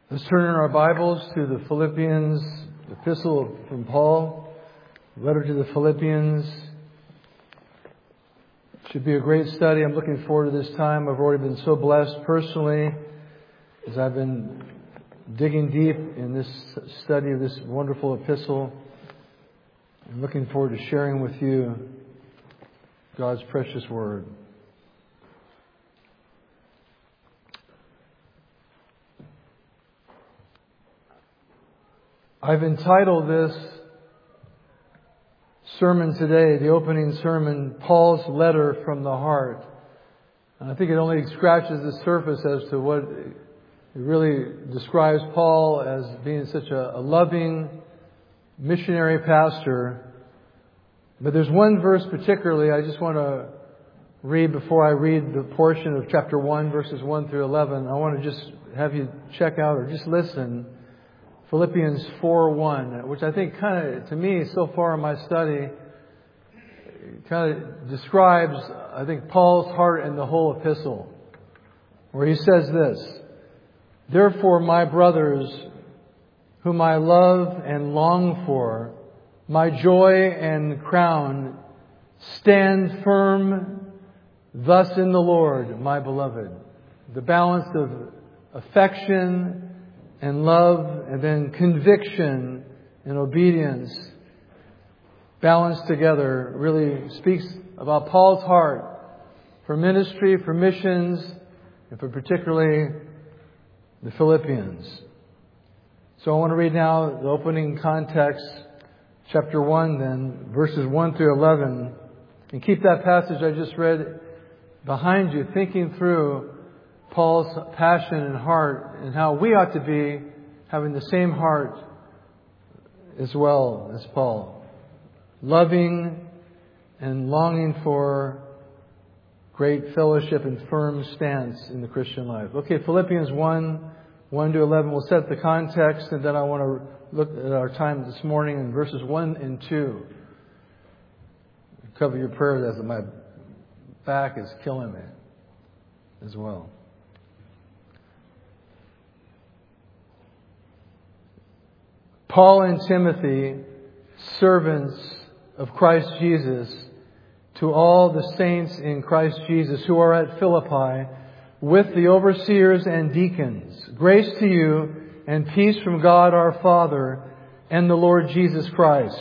Let's turn in our Bibles to the Philippians, epistle from Paul, letter to the Philippians. Should be a great study. I'm looking forward to this time. I've already been so blessed personally as I've been digging deep in this study of this wonderful epistle. I'm looking forward to sharing with you God's precious word. I've entitled this sermon today, the opening sermon, Paul's Letter from the Heart. And I think it only scratches the surface as to what it really describes Paul as being such a loving missionary pastor. But there's one verse particularly I just want to read before I read the portion of chapter 1, verses 1 through 11. I want to just have you check out or just listen. Philippians 4:1, which I think kind of, to me, so far in my study, kind of describes, I think, Paul's heart in the whole epistle, where he says this: "Therefore, my brothers, whom I love and long for, my joy and crown, stand firm thus in the Lord, my beloved." The balance of affection and love, and then conviction and obedience balanced together really speaks about Paul's heart for ministry, for missions, and for particularly the Philippians. So I want to read now the opening context, chapter 1 then, verses 1 through 11. And keep that passage I just read behind you, thinking through Paul's passion and heart and how we ought to be having the same heart as well as Paul. Loving and longing for great fellowship and firm stance in the Christian life. Okay, Philippians 1 to 11. We'll set the context, and then I want to look at our time this morning in verses 1 and 2. Cover your prayers as my back is killing me as well. Paul and Timothy, servants of Christ Jesus, to all the saints in Christ Jesus who are at Philippi, with the overseers and deacons, grace to you and peace from God our Father and the Lord Jesus Christ.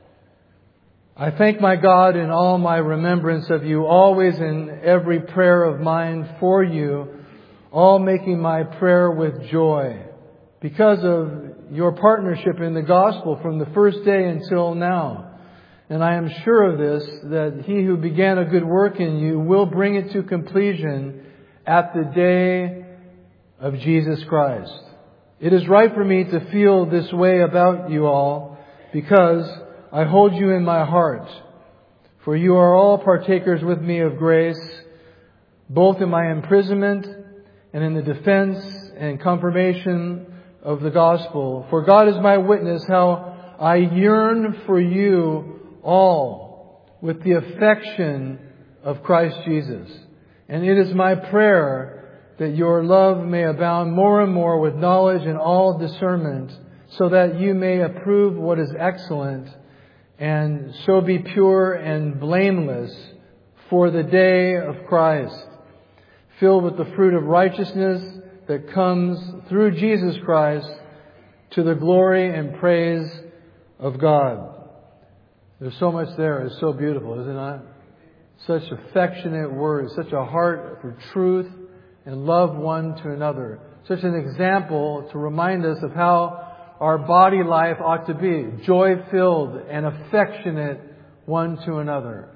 I thank my God in all my remembrance of you, always in every prayer of mine for you, all making my prayer with joy, because of your partnership in the gospel from the first day until now. And I am sure of this, that he who began a good work in you will bring it to completion at the day of Jesus Christ. It is right for me to feel this way about you all, because I hold you in my heart. For you are all partakers with me of grace, both in my imprisonment and in the defense and confirmation of the gospel. For God is my witness how I yearn for you all with the affection of Christ Jesus. And it is my prayer that your love may abound more and more with knowledge and all discernment, so that you may approve what is excellent, and so be pure and blameless for the day of Christ, filled with the fruit of righteousness that comes through Jesus Christ to the glory and praise of God. There's so much there. It's so beautiful, isn't it? Such affectionate words, such a heart for truth and love one to another. Such an example to remind us of how our body life ought to be. Joy-filled and affectionate one to another.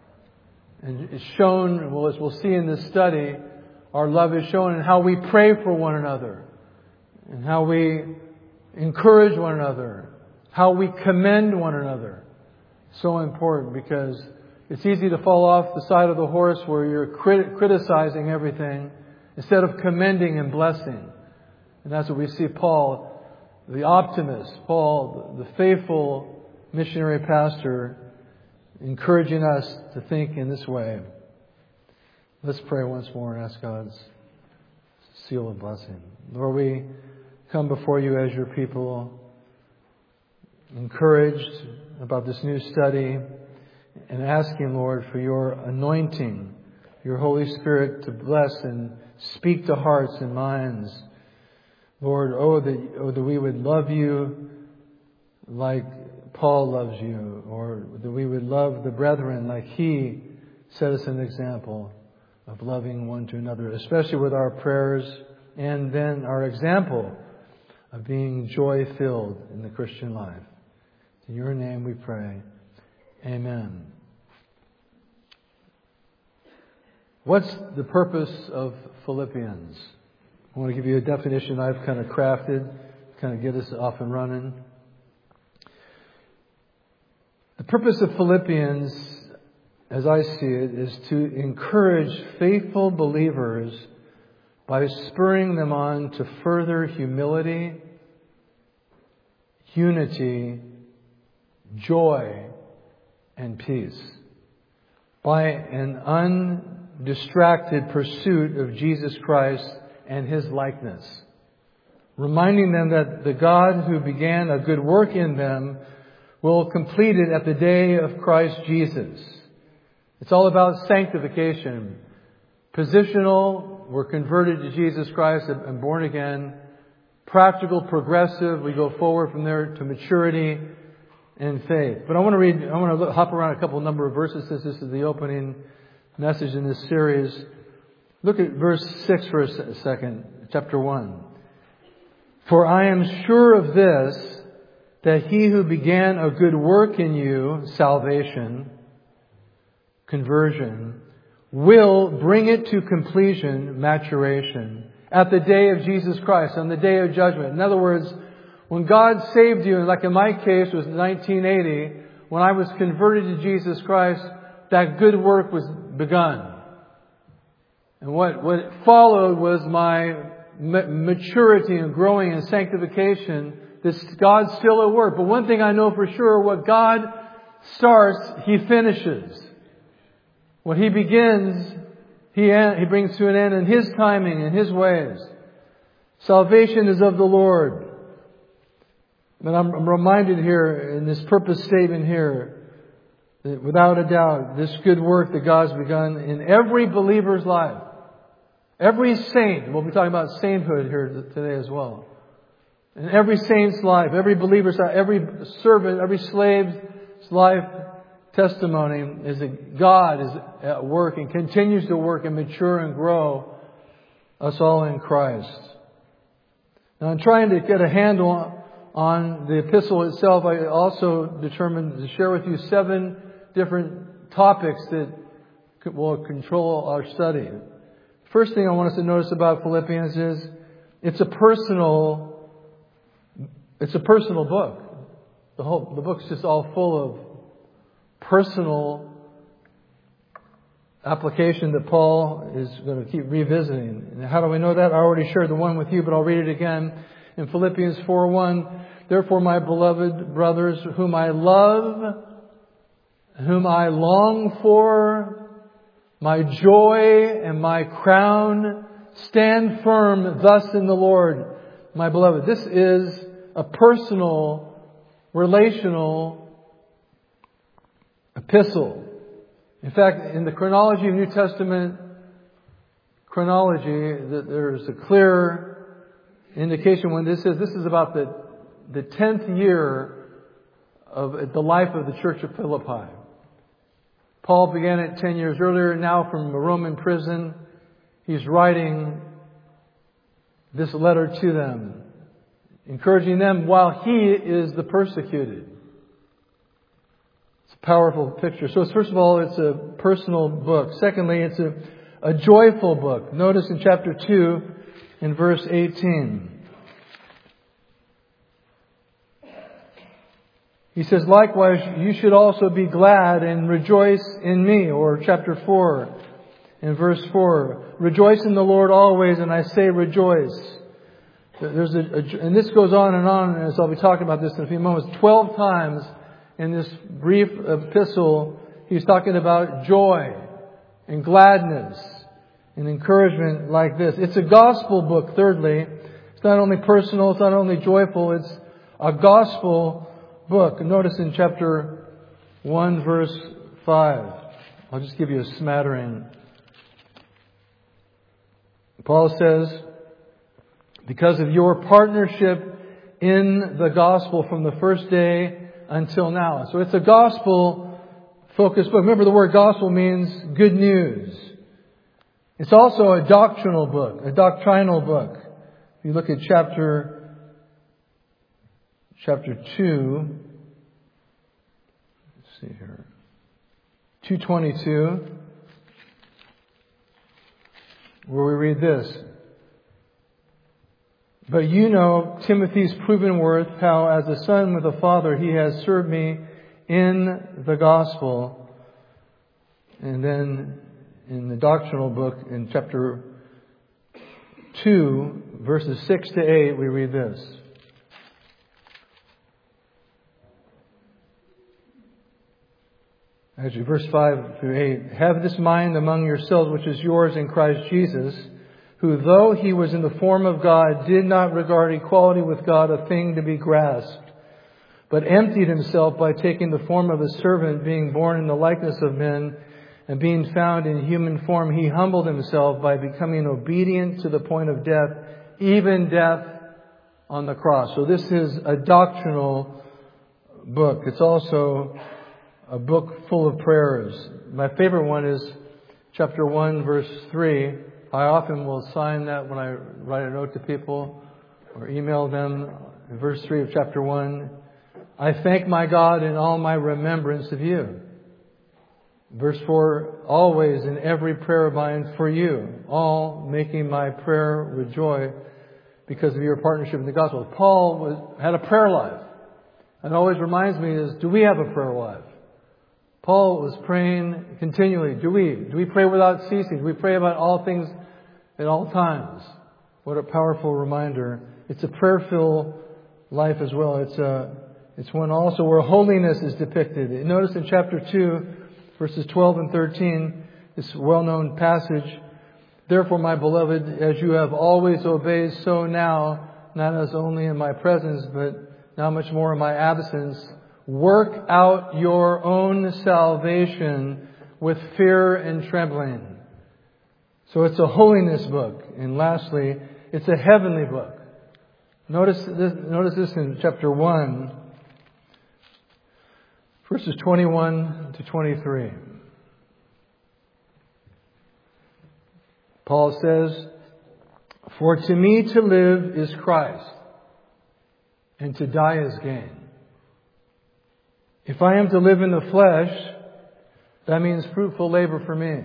And it's shown, well, as we'll see in this study, our love is shown in how we pray for one another, and how we encourage one another, how we commend one another. So important, because it's easy to fall off the side of the horse where you're criticizing everything instead of commending and blessing. And that's what we see Paul, the optimist, Paul, the faithful missionary pastor, encouraging us to think in this way. Let's pray once more and ask God's seal of blessing. Lord, we come before you as your people, encouraged about this new study, and asking, Lord, for your anointing, your Holy Spirit to bless and speak to hearts and minds. Lord, that we would love you like Paul loves you, or that we would love the brethren like he set us an example of loving one to another, especially with our prayers and then our example of being joy-filled in the Christian life. In your name we pray. Amen. What's the purpose of Philippians? I want to give you a definition I've kind of crafted, kind of get us off and running. The purpose of Philippians, as I see it, is to encourage faithful believers by spurring them on to further humility, unity, joy, and peace by an undistracted pursuit of Jesus Christ and His likeness, reminding them that the God who began a good work in them will complete it at the day of Christ Jesus. It's all about sanctification. Positional, we're converted to Jesus Christ and born again. Practical, progressive, we go forward from there to maturity and faith. But I want to hop around a number of verses since this is the opening message in this series. Look at verse 6 for a second, chapter 1. For I am sure of this, that He who began a good work in you, salvation, conversion, will bring it to completion, maturation, at the day of Jesus Christ, on the day of judgment. In other words, when God saved you, like in my case it was 1980, when I was converted to Jesus Christ, that good work was begun. And what followed was my maturity and growing and sanctification. This God's still at work. But one thing I know for sure, what God starts, He finishes. What He begins, He brings to an end in His timing and His ways. Salvation is of the Lord. But I'm reminded here in this purpose statement here that without a doubt, this good work that God's begun in every believer's life, every saint, we'll be talking about sainthood here today as well. In every saint's life, every believer's life, every servant, every slave's life testimony is that God is at work and continues to work and mature and grow us all in Christ. Now, in trying to get a handle on the epistle itself, I also determined to share with you 7 different topics that will control our study. First thing I want us to notice about Philippians is it's a personal book. The book's just all full of personal application that Paul is going to keep revisiting. And how do we know that? I already shared the one with you, but I'll read it again. In Philippians 4:1, therefore, my beloved brothers, whom I love, whom I long for, my joy and my crown, stand firm thus in the Lord, my beloved. This is a personal, relational epistle. In fact, in the chronology of New Testament chronology, that there's a clear indication when this is about the 10th year of the life of the church of Philippi. Paul began it 10 years earlier. Now from a Roman prison, he's writing this letter to them, encouraging them while he is the persecuted. It's a powerful picture. So first of all, it's a personal book. Secondly, it's a joyful book. Notice in chapter 2, in verse 18. He says, likewise, you should also be glad and rejoice in me. Or chapter 4, in verse 4. Rejoice in the Lord always, and I say rejoice. And this goes on, as I'll be talking about this in a few moments. 12 times in this brief epistle, he's talking about joy and gladness and encouragement like this. It's a gospel book, thirdly. It's not only personal, it's not only joyful, it's a gospel book. Notice in chapter 1, verse 5. I'll just give you a smattering. Paul says, because of your partnership in the gospel from the first day until now. So it's a gospel-focused book. Remember, the word gospel means good news. It's also a doctrinal book, a doctrinal book. If you look at chapter 2, let's see here, 2:22, where we read this. But you know Timothy's proven worth, how as a son with a father he has served me in the gospel. And then in the doctrinal book, in chapter 2, verses 6 to 8, we read this. Actually, verse 5 through 8. Have this mind among yourselves, which is yours in Christ Jesus, who, though he was in the form of God, did not regard equality with God a thing to be grasped, but emptied himself by taking the form of a servant, being born in the likeness of men, and being found in human form, he humbled himself by becoming obedient to the point of death, even death on the cross. So this is a doctrinal book. It's also a book full of prayers. My favorite one is chapter 1, verse 3. I often will sign that when I write a note to people or email them. In verse 3 of chapter 1, I thank my God in all my remembrance of you. Verse 4, always in every prayer of mine for you, all making my prayer with joy because of your partnership in the gospel. Paul had a prayer life. It always reminds me is, do we have a prayer life? Paul was praying continually. Do we pray without ceasing? Do we pray about all things at all times? What a powerful reminder. It's a prayer-filled life as well. It's one also where holiness is depicted. Notice in chapter 2, verses 12 and 13, this well-known passage. Therefore, my beloved, as you have always obeyed, so now, not as only in my presence, but now much more in my absence, work out your own salvation with fear and trembling. So it's a holiness book. And lastly, it's a heavenly book. Notice this in chapter 1, verses 21 to 23. Paul says, for to me to live is Christ, and to die is gain. If I am to live in the flesh, that means fruitful labor for me.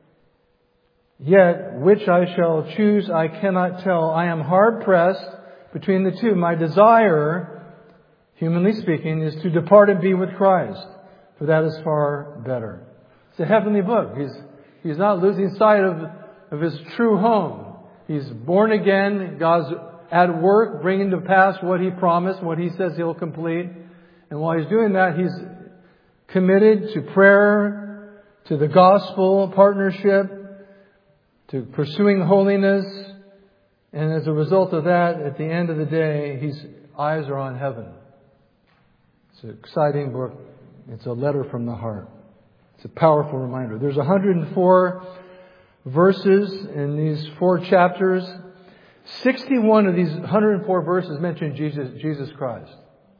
Yet, which I shall choose, I cannot tell. I am hard pressed between the two. My desire, humanly speaking, is to depart and be with Christ, for that is far better. It's a heavenly book. He's not losing sight of his true home. He's born again. God's at work, bringing to pass what He promised, what He says He'll complete. And while He's doing that, He's committed to prayer, to the gospel partnership, to pursuing holiness. And as a result of that, at the end of the day, his eyes are on heaven. It's an exciting book. It's a letter from the heart. It's a powerful reminder. There's 104 verses in these 4 chapters. 61 of these 104 verses mention Jesus Christ.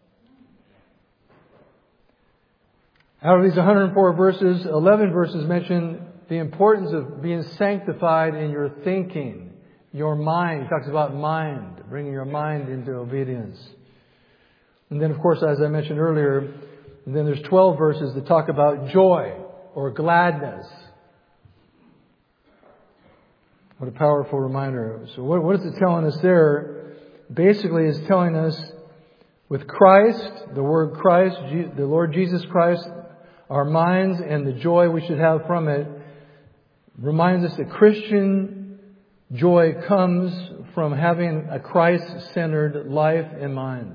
Out of these 104 verses, 11 verses mention the importance of being sanctified in your thinking, your mind. He talks about mind, bringing your mind into obedience. And then, of course, as I mentioned earlier, and then there's 12 verses that talk about joy or gladness. What a powerful reminder. So what is it telling us there? Basically, it's telling us with Christ, the word Christ, the Lord Jesus Christ, our minds and the joy we should have from it reminds us that Christian joy comes from having a Christ-centered life in mind.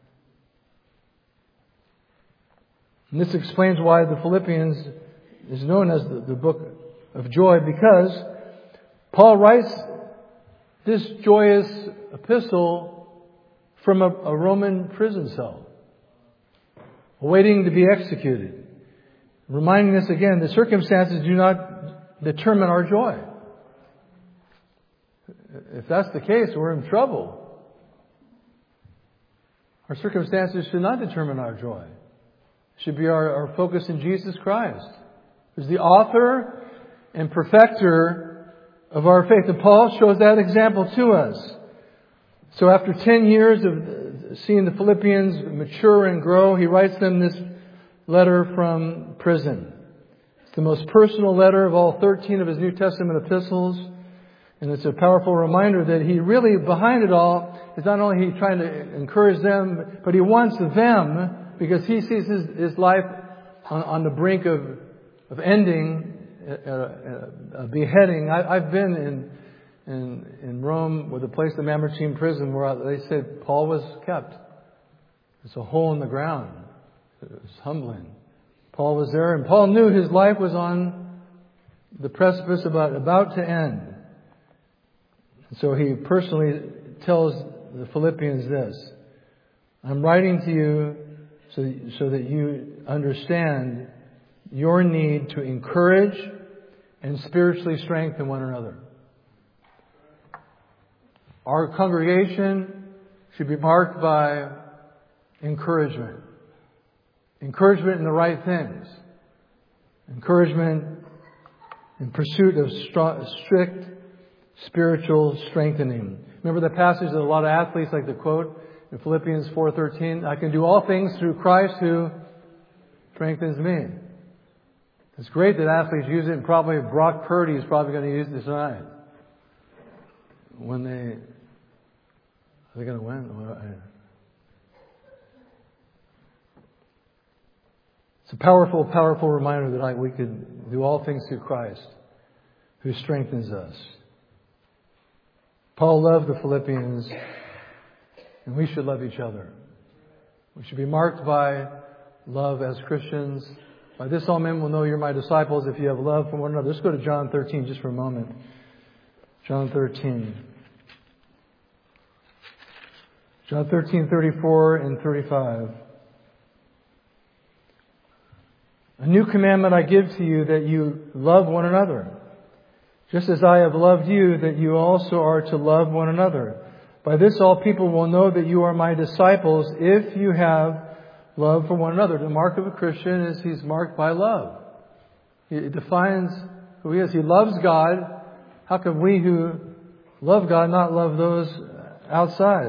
And this explains why the Philippians is known as the book of joy, because Paul writes this joyous epistle from a Roman prison cell, waiting to be executed. Reminding us again, the circumstances do not determine our joy. If that's the case, we're in trouble. Our circumstances should not determine our joy. It should be our focus in Jesus Christ, who's the author and perfecter of our faith. And Paul shows that example to us. So after 10 years of seeing the Philippians mature and grow, he writes them this letter from prison. It's the most personal letter of all 13 of his New Testament epistles. And it's a powerful reminder that he really, behind it all, is not only he trying to encourage them, but he wants them, because he sees his life on the brink of ending, a beheading. I've been in Rome, with a place, the Mamertine prison, where they said Paul was kept. It's a hole in the ground. It was humbling. Paul was there, and Paul knew his life was on the precipice, about to end. So he personally tells the Philippians this: I'm writing to you so that you understand your need to encourage and spiritually strengthen one another. Our congregation should be marked by encouragement. Encouragement in the right things. Encouragement in pursuit of strict spiritual strengthening. Remember the passage that a lot of athletes like to quote in Philippians 4:13, I can do all things through Christ who strengthens me. It's great that athletes use it, and probably Brock Purdy is probably going to use it tonight. When are they going to win? It's a powerful, powerful reminder that we can do all things through Christ who strengthens us. Paul loved the Philippians, and we should love each other. We should be marked by love as Christians. By this all men will know you're my disciples if you have love for one another. Let's go to John 13 just for a moment. John 13. John 13:34 and 35. A new commandment I give to you, that you love one another. Just as I have loved you, that you also are to love one another. By this all people will know that you are my disciples, if you have love for one another. The mark of a Christian is he's marked by love. It defines who he is. He loves God. How can we who love God not love those outside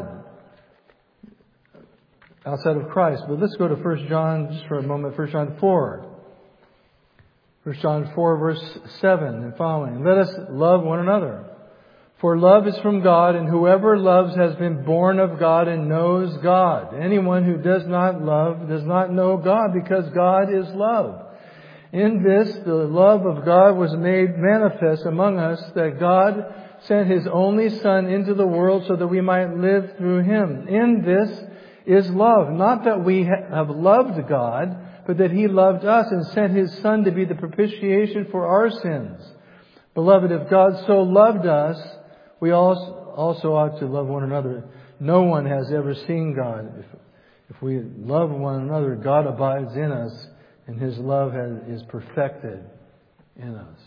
of Christ? But let's go to 1 John just for a moment. 1 John 4. 1 John 4 verse 7 and following. Let us love one another. For love is from God, and whoever loves has been born of God and knows God. Anyone who does not love does not know God, because God is love. In this, the love of God was made manifest among us, that God sent His only Son into the world so that we might live through Him. In this is love. Not that we have loved God, but that He loved us and sent His Son to be the propitiation for our sins. Beloved, if God so loved us, we also ought to love one another. No one has ever seen God. If we love one another, God abides in us, and His love is perfected in us.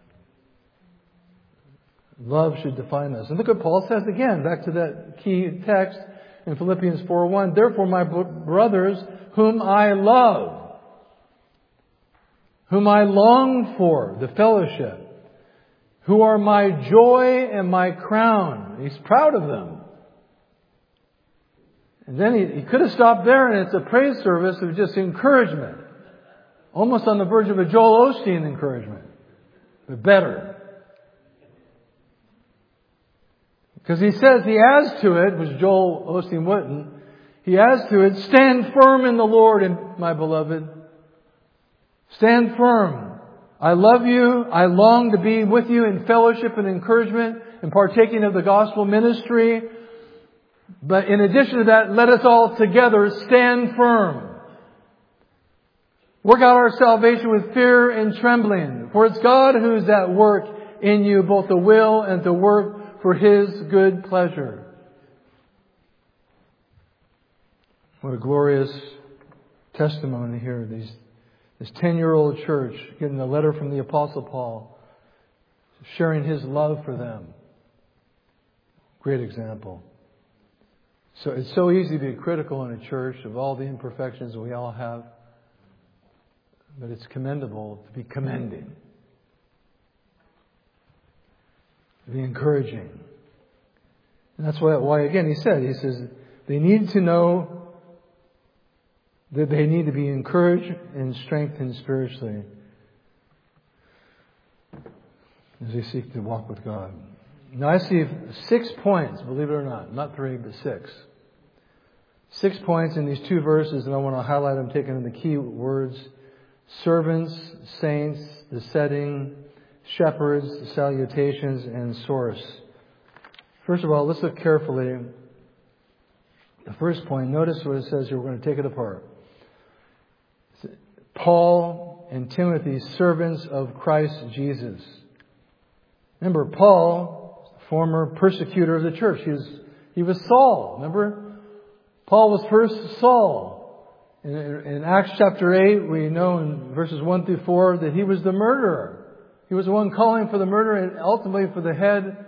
Love should define us. And look what Paul says again, back to that key text in Philippians 4:1. Therefore, my brothers, whom I love, whom I long for, the fellowship, who are my joy and my crown. He's proud of them. And then he could have stopped there, and it's a praise service of just encouragement. Almost on the verge of a Joel Osteen encouragement. But better. Because he says, he adds to it, which Joel Osteen wouldn't, he adds to it, stand firm in the Lord, my beloved. Stand firm. I love you. I long to be with you in fellowship and encouragement and partaking of the gospel ministry. But in addition to that, let us all together stand firm. Work out our salvation with fear and trembling. For it's God who is at work in you, both the will and the work for His good pleasure. What a glorious testimony here. This 10-year-old church getting a letter from the Apostle Paul, sharing his love for them. Great example. So it's so easy to be critical in a church of all the imperfections we all have. But it's commendable to be commending. To be encouraging. And that's why again, he says, they need to know that they need to be encouraged and strengthened spiritually as they seek to walk with God. Now I see 6 points, believe it or not 3, but 6. 6 points in these 2 verses, and I want to highlight them, taking the key words: servants, saints, the setting, shepherds, the salutations, and source. First of all, let's look carefully. The first point, notice what it says here. We're going to take it apart. Paul and Timothy, servants of Christ Jesus. Remember, Paul, former persecutor of the church. He was Saul. Remember? Paul was first Saul. In Acts chapter 8, we know in verses 1 through 4 that he was the murderer. He was the one calling for the murder and ultimately for the head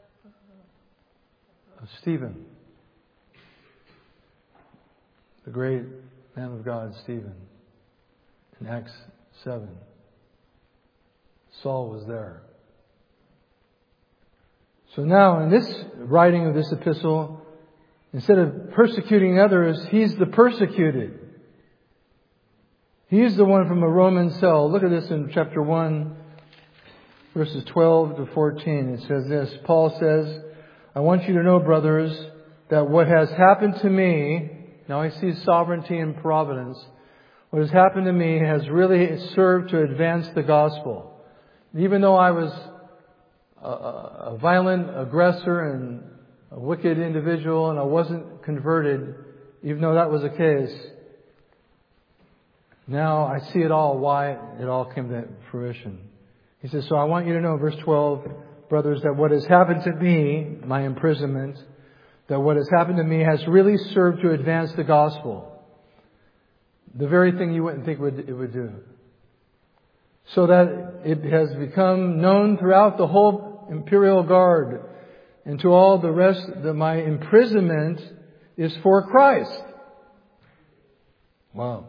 of Stephen. The great man of God, Stephen. In Acts 7. Saul was there. So now in this writing of this epistle, instead of persecuting others, he's the persecuted. He's the one from a Roman cell. Look at this in chapter 1, verses 12 to 14. It says this. Paul says, I want you to know, brothers, that what has happened to me, now he sees sovereignty and providence, what has happened to me has really served to advance the gospel. Even though I was a violent aggressor and a wicked individual and I wasn't converted, even though that was the case, now I see it all, why it all came to fruition. He says, so I want you to know, verse 12, brothers, that what has happened to me, my imprisonment, that what has happened to me has really served to advance the gospel. The very thing you wouldn't think it would do. So that it has become known throughout the whole imperial guard and to all the rest that my imprisonment is for Christ. Wow.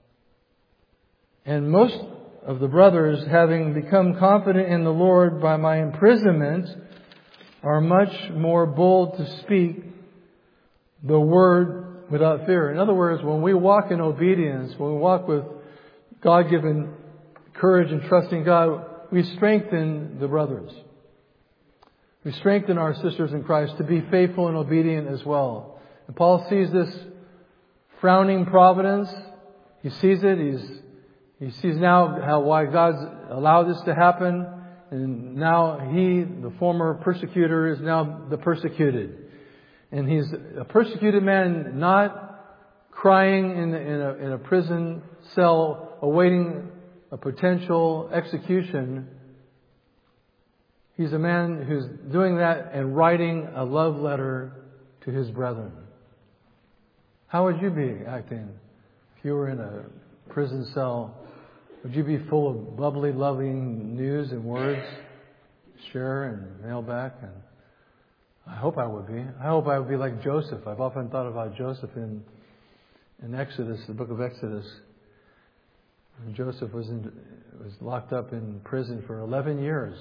And most of the brothers, having become confident in the Lord by my imprisonment, are much more bold to speak the word without fear. In other words, when we walk in obedience, when we walk with God-given courage and trusting God, we strengthen the brothers. We strengthen our sisters in Christ to be faithful and obedient as well. And Paul sees this frowning providence. He sees it. He sees now why God's allowed this to happen. And now he, the former persecutor, is now the persecuted. And he's a persecuted man, not crying in a prison cell awaiting a potential execution. He's a man who's doing that and writing a love letter to his brethren. How would you be acting if you were in a prison cell? Would you be full of bubbly, loving news and words, share and mail back? And I hope I would be. I hope I would be like Joseph. I've often thought about Joseph in Exodus, the book of Exodus. And Joseph was locked up in prison for 11 years.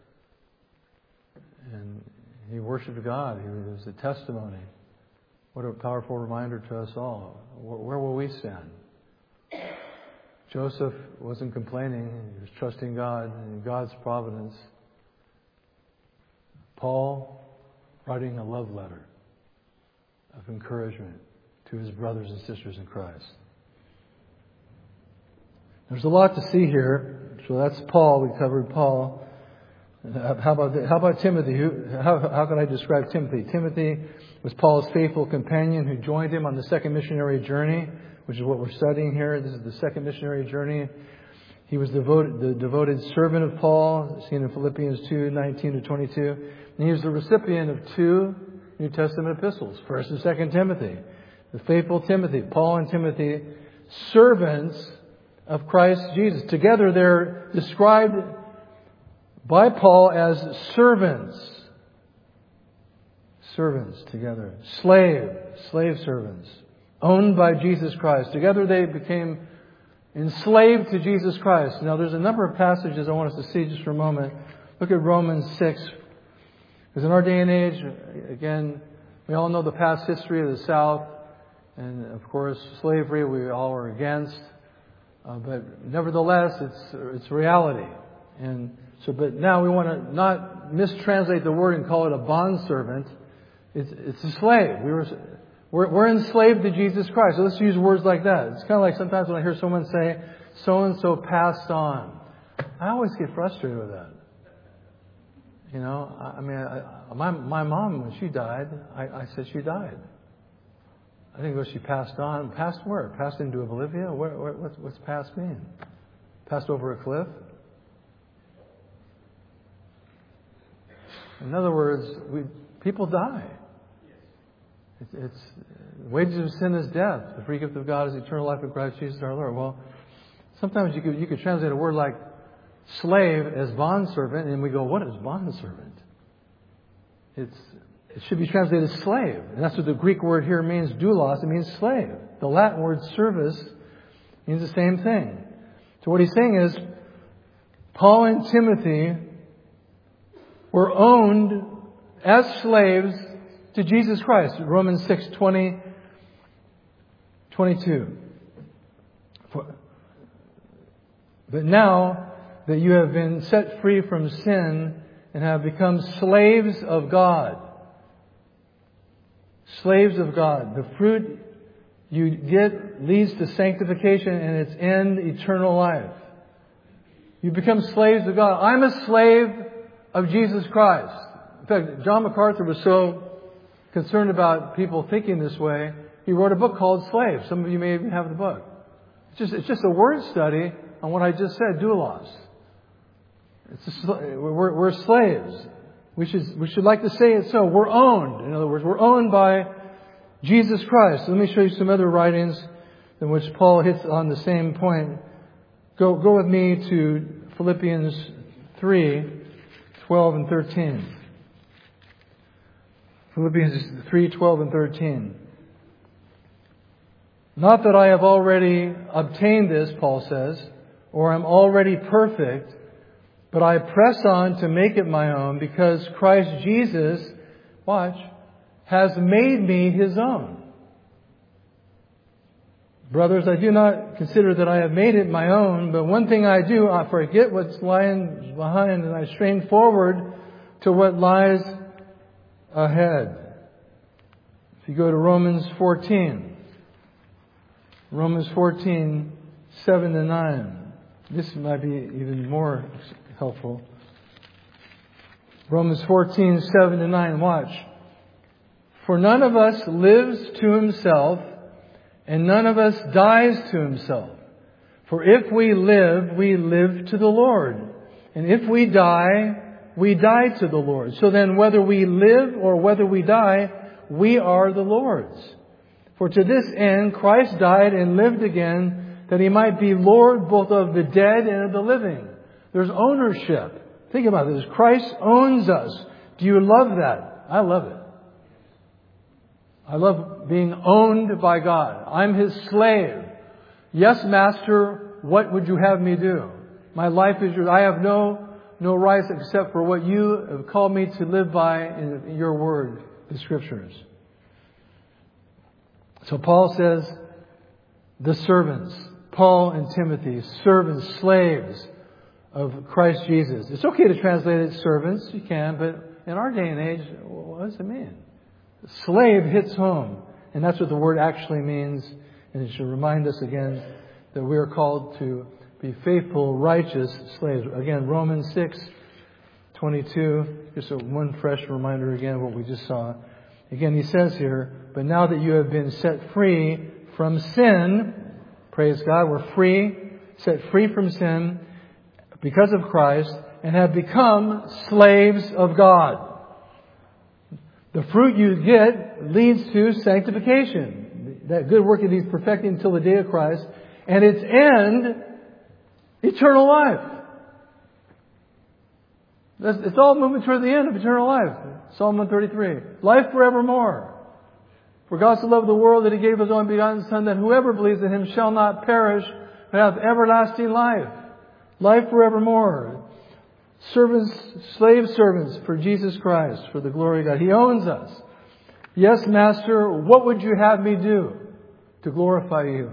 And he worshipped God. He was a testimony. What a powerful reminder to us all. Where will we stand? Joseph wasn't complaining. He was trusting God and God's providence. Paul, writing a love letter of encouragement to his brothers and sisters in Christ. There's a lot to see here. So that's Paul. We covered Paul. How about Timothy? How can I describe Timothy? Timothy was Paul's faithful companion who joined him on the second missionary journey, which is what we're studying here. This is the second missionary journey. He was the devoted servant of Paul, seen in Philippians 2:19-22. And he was the recipient of 2 New Testament epistles, 1st and 2nd Timothy. the faithful Timothy, Paul and Timothy, servants of Christ Jesus. Together they're described by Paul as servants. Servants together. Slave servants. Owned by Jesus Christ. Together they became enslaved to Jesus Christ. Now there's a number of passages I want us to see just for a moment. Look at Romans 6. Because in our day and age, again, we all know the past history of the South. And of course, slavery we all are against. But nevertheless, it's reality. And so, but now we want to not mistranslate the word and call it a bondservant. It's a slave. We're enslaved to Jesus Christ. So let's use words like that. It's kind of like sometimes when I hear someone say, so-and-so passed on. I always get frustrated with that. You know, I mean, my mom, when she died, I said she died. I think she passed on. Passed where? Passed into oblivion? What's passed mean? Passed over a cliff? In other words, people die. It's wages of sin is death. The free gift of God is eternal life in Christ Jesus our Lord. Well, sometimes you could translate a word like slave as bondservant, and we go, what is bondservant? It should be translated slave. And that's what the Greek word here means, doulos. It means slave. The Latin word servus means the same thing. So what he's saying is, Paul and Timothy were owned as slaves to Jesus Christ. Romans 6:20-22. But now that you have been set free from sin and have become slaves of God. Slaves of God. The fruit you get leads to sanctification and its end, eternal life. You become slaves of God. I'm a slave of Jesus Christ. In fact, John MacArthur was so concerned about people thinking this way, he wrote a book called Slaves. Some of you may even have the book. It's just a word study on what I just said, doulos. We're slaves. We should like to say it so. We're owned. In other words, we're owned by Jesus Christ. Let me show you some other writings in which Paul hits on the same point. Go with me to Philippians 3:12 and 13. Philippians 3:12 and 13. Not that I have already obtained this, Paul says, or am already perfect, but I press on to make it my own because Christ Jesus, watch, has made me His own. Brothers, I do not consider that I have made it my own, but one thing I do, I forget what's lying behind and I strain forward to what lies ahead. If you go to Romans 14, 7-9. This might be even more helpful. Romans 14:7-9. Watch. For none of us lives to himself, and none of us dies to himself. For if we live to the Lord. And if we die to the Lord. So then whether we live or whether we die, we are the Lord's. For to this end Christ died and lived again, that He might be Lord both of the dead and of the living. There's ownership. Think about this. Christ owns us. Do you love that? I love it. I love being owned by God. I'm His slave. Yes, Master, what would you have me do? My life is yours. I have no rights except for what you have called me to live by in your word, the Scriptures. So Paul says, the servants, Paul and Timothy, servants, slaves of Christ Jesus. It's okay to translate it servants, you can, but in our day and age, what does it mean? Slave hits home, and that's what the word actually means, and it should remind us again that we are called to be faithful, righteous slaves. Again, Romans 6:22, just one fresh reminder again of what we just saw. Again, he says here, but now that you have been set free from sin, praise God, we're free, set free from sin because of Christ, and have become slaves of God. The fruit you get leads to sanctification. that good work that He's perfecting until the day of Christ. And its end, eternal life. It's all moving toward the end of eternal life. Psalm 133. Life forevermore. For God so loved the world that He gave His only begotten Son, that whoever believes in Him shall not perish, but have everlasting life. Life forevermore. Servants, slave servants for Jesus Christ, for the glory of God. He owns us. Yes, Master, what would you have me do to glorify you?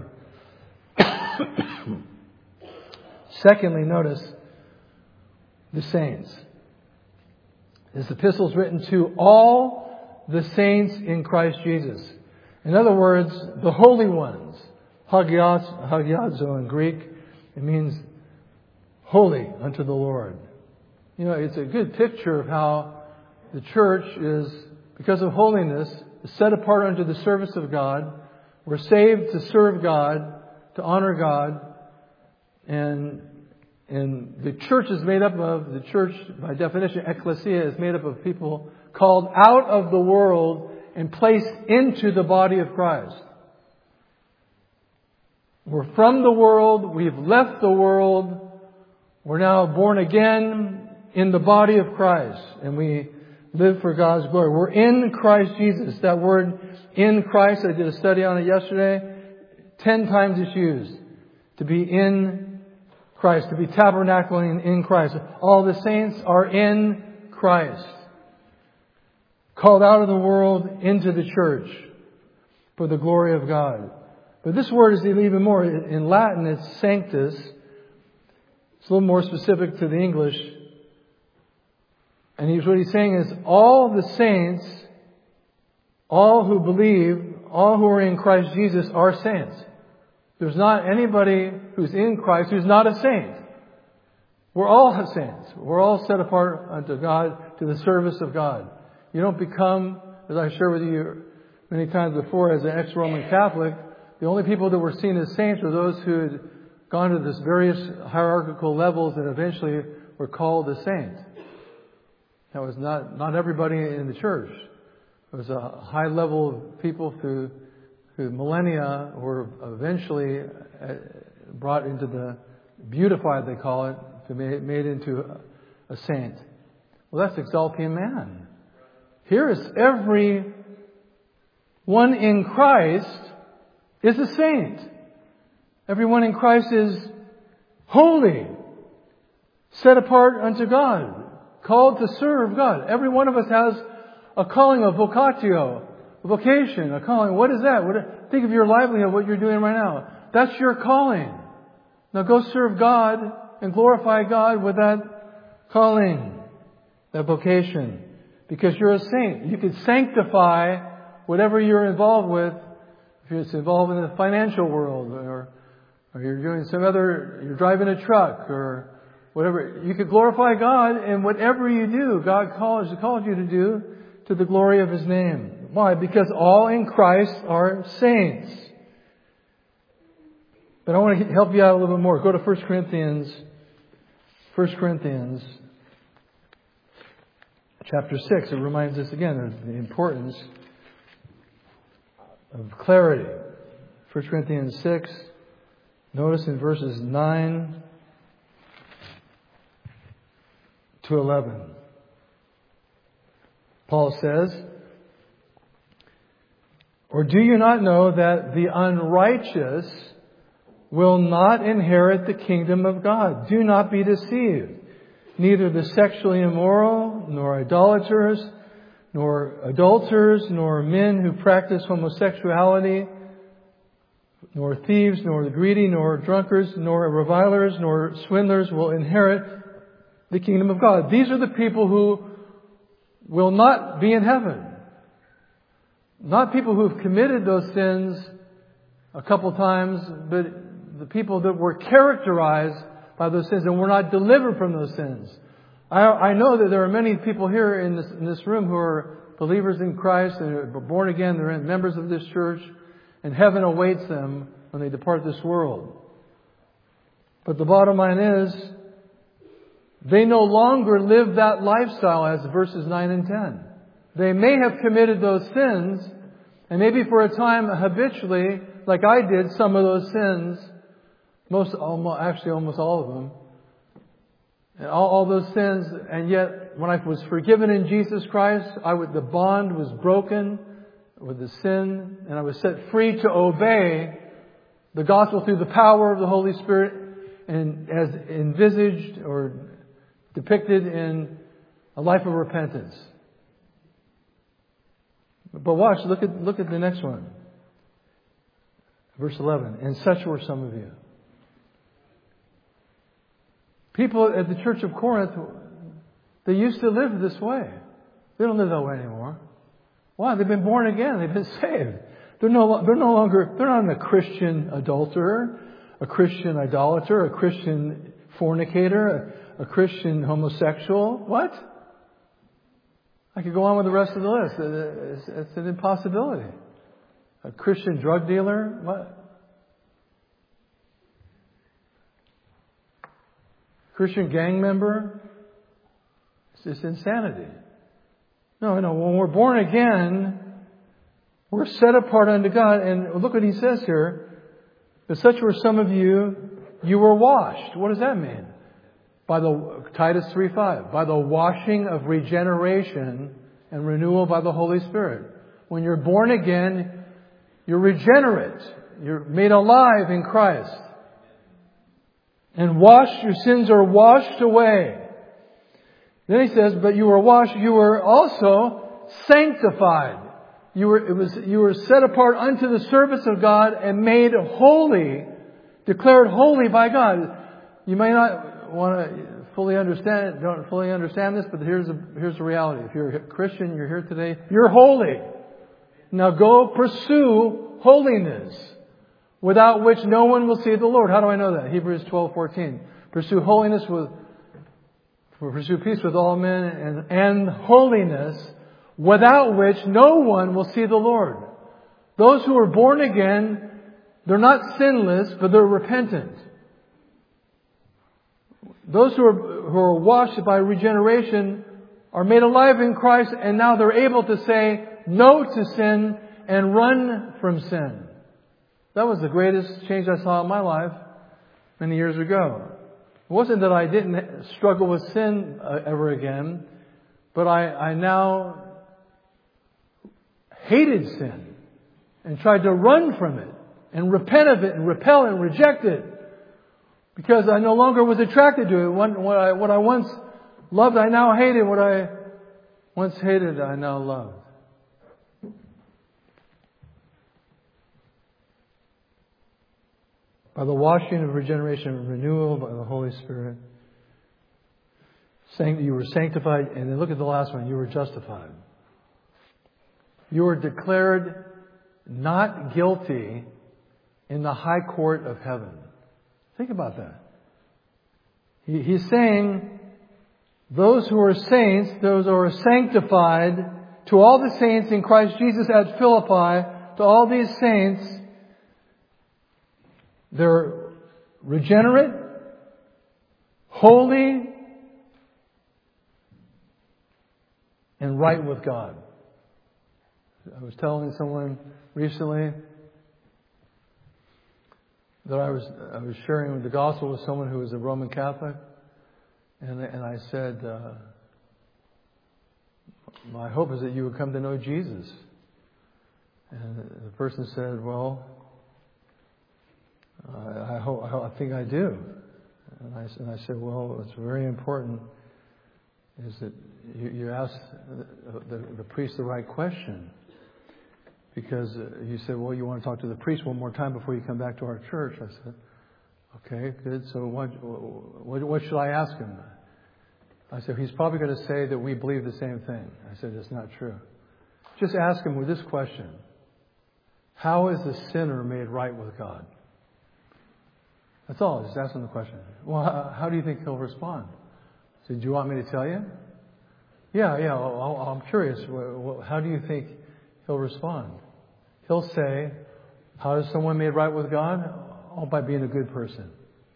Secondly, notice the saints. This epistle is written to all the saints in Christ Jesus. In other words, the holy ones. Hagiazo in Greek. It means holy unto the Lord. You know, it's a good picture of how the church is, because of holiness, is set apart unto the service of God. We're saved to serve God, to honor God. And the church is made up of, the church, by definition, ecclesia, is made up of people called out of the world and placed into the body of Christ. We're from the world. We've left the world. We're now born again in the body of Christ. And we live for God's glory. We're in Christ Jesus. That word, in Christ, I did a study on it yesterday. 10 times it's used. To be in Christ. To be tabernacling in Christ. All the saints are in Christ. Called out of the world into the church for the glory of God. But this word is even more. In Latin, it's sanctus. It's a little more specific to the English. And what he's saying is all the saints, all who believe, all who are in Christ Jesus are saints. There's not anybody who's in Christ who's not a saint. We're all saints. We're all set apart unto God, to the service of God. You don't become, as I shared with you many times before, as an ex-Roman Catholic, the only people that were seen as saints were those who had gone to this various hierarchical levels and eventually were called a saint. That was not everybody in the church. It was a high level of people through millennia were eventually brought into the beautified, they call it, to made into a saint. Well, that's exalting man. Here is every one in Christ is a saint. Everyone in Christ is holy, set apart unto God, called to serve God. Every one of us has a calling, a vocatio, a vocation, a calling. What is that? Think of your livelihood, what you're doing right now. That's your calling. Now go serve God and glorify God with that calling, that vocation. Because you're a saint. You can sanctify whatever you're involved with. If you're involved in the financial world or you're doing you're driving a truck or whatever. You could glorify God in whatever you do. God calls you to do to the glory of His name. Why? Because all in Christ are saints. But I want to help you out a little bit more. Go to 1 Corinthians. 1 Corinthians chapter 6. It reminds us again of the importance of clarity. 1 Corinthians 6. Notice in verses 9 to 11. Paul says, "Or do you not know that the unrighteous will not inherit the kingdom of God? Do not be deceived. Neither the sexually immoral, nor idolaters, nor adulterers, nor men who practice homosexuality, nor thieves, nor the greedy, nor drunkards, nor revilers, nor swindlers will inherit the kingdom of God." These are the people who will not be in heaven. Not people who have committed those sins a couple times, but the people that were characterized by those sins and were not delivered from those sins. I know that there are many people here in this room who are believers in Christ and are born again. They're members of this church, and heaven awaits them when they depart this world. But the bottom line is, they no longer live that lifestyle as verses 9 and 10. They may have committed those sins And maybe for a time, habitually, like I did, some of those sins, almost all of them, and all those sins, and yet when I was forgiven in Jesus Christ, the bond was broken with the sin, and I was set free to obey the gospel through the power of the Holy Spirit, and as envisaged or depicted in a life of repentance. But watch, look at the next one. Verse 11. And such were some of you. People at the church of Corinth, they used to live this way. They don't live that way anymore. Why? They've been born again. They've been saved. They're not a Christian adulterer, a Christian idolater, a Christian fornicator, a Christian homosexual. What? I could go on with the rest of the list. It's an impossibility. A Christian drug dealer? What? Christian gang member? It's just insanity. No, when we're born again, we're set apart unto God. And look what he says here. But such were some of you, you were washed. What does that mean? Titus 3:5. By the washing of regeneration and renewal by the Holy Spirit. When you're born again, you're regenerate. You're made alive in Christ. And washed, your sins are washed away. Then he says, but you were washed, you were also sanctified. You were set apart unto the service of God and made holy, declared holy by God. You may not want to don't fully understand this, but here's the reality. If you're a Christian, you're here today, you're holy. Now go pursue holiness, without which no one will see the Lord. How do I know that? Hebrews 12:14. Pursue peace with all men and holiness, without which no one will see the Lord. Those who are born again, they're not sinless, but they're repentant. Those who are washed by regeneration are made alive in Christ, and now they're able to say no to sin and run from sin. That was the greatest change I saw in my life many years ago. It wasn't that I didn't struggle with sin ever again, but I now hated sin and tried to run from it and repent of it and repel and reject it because I no longer was attracted to it. What I once loved, I now hated. What I once hated, I now love. By the washing of regeneration and renewal by the Holy Spirit. You were sanctified. And then look at the last one. You were justified. You were declared not guilty in the high court of heaven. Think about that. He's saying those who are saints, those who are sanctified, to all the saints in Christ Jesus at Philippi, to all these saints, they're regenerate, holy, and right with God. I was telling someone recently that I was sharing the gospel with someone who was a Roman Catholic, and I said, my hope is that you would come to know Jesus. And the person said, well, I think I do. And I said, well, what's very important is that you ask the priest the right question. Because you said, well, you want to talk to the priest one more time before you come back to our church. I said, okay, good. So what should I ask him? I said, he's probably going to say that we believe the same thing. I said, it's not true. Just ask him with this question. How is the sinner made right with God? That's all. Just ask him the question. Well, how do you think he'll respond? I said, do you want me to tell you? Yeah. I'm curious. How do you think he'll respond? He'll say, how is someone made right with God? Oh, by being a good person.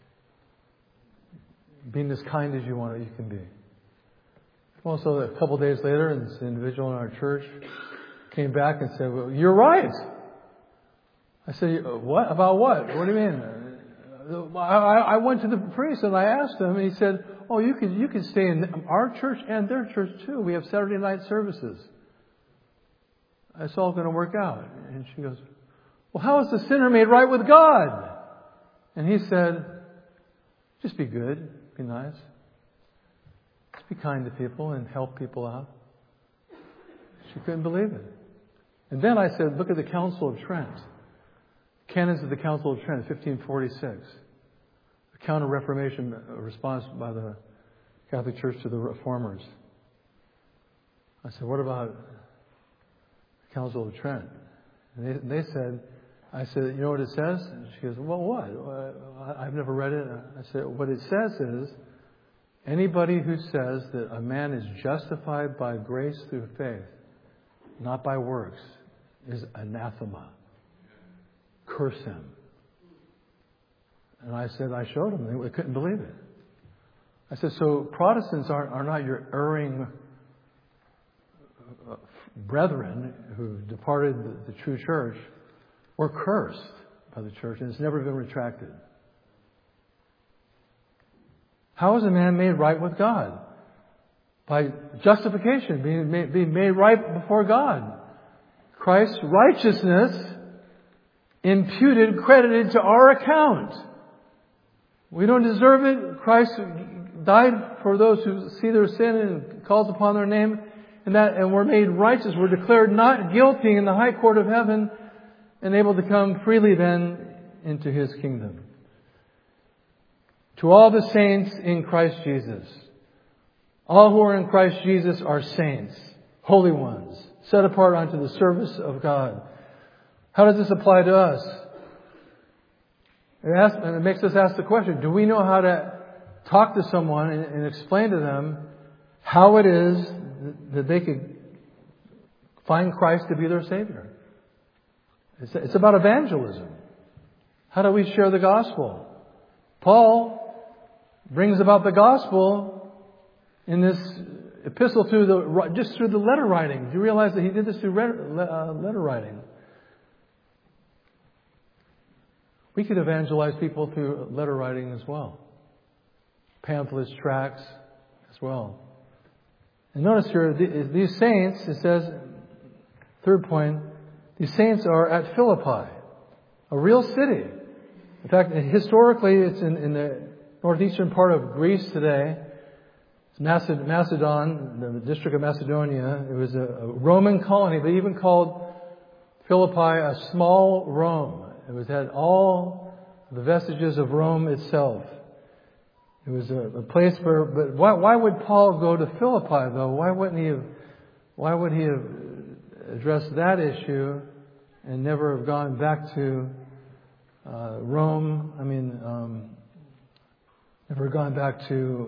Being as kind as you can be. Well, so a couple of days later, this individual in our church came back and said, well, you're right. I said, what? About what? What do you mean? I went to the priest and I asked him, and he said, oh, you can stay in our church and their church too. We have Saturday night services. It's all going to work out. And she goes, well, how is the sinner made right with God? And he said, just be good, be nice. Just be kind to people and help people out. She couldn't believe it. And then I said, look at the Council of Trent. Canons of the Council of Trent, 1546. A counter-Reformation response by the Catholic Church to the Reformers. I said, what about the Council of Trent? And they said, I said, you know what it says? And she goes, well, what? I've never read it. I said, what it says is, anybody who says that a man is justified by grace through faith, not by works, is anathema. Curse him. And I said, I showed them. They couldn't believe it. I said, so Protestants are not your erring brethren who departed the true church. We're cursed by the church, and it's never been retracted. How is a man made right with God? By justification, being made right before God. Christ's righteousness imputed, credited to our account. We don't deserve it. Christ died for those who see their sin and calls upon their name, and we're made righteous. We're declared not guilty in the high court of heaven, and able to come freely then into His kingdom. To all the saints in Christ Jesus. All who are in Christ Jesus are saints, holy ones, set apart unto the service of God. How does this apply to us? It makes us ask the question, do we know how to talk to someone and explain to them how it is that they could find Christ to be their Savior? It's about evangelism. How do we share the gospel? Paul brings about the gospel in this epistle through the letter writing. Do you realize that he did this through letter writing? We could evangelize people through letter writing as well. Pamphlets, tracts as well. And notice here, these saints, it says, third point, these saints are at Philippi, a real city. In fact, historically, it's in the northeastern part of Greece today. It's Macedon, the district of Macedonia. It was a Roman colony. They even called Philippi a small Rome. It had all the vestiges of Rome itself. It was a place where. But why would Paul go to Philippi though? Why would he have addressed that issue and never have gone back to Rome? Never gone back to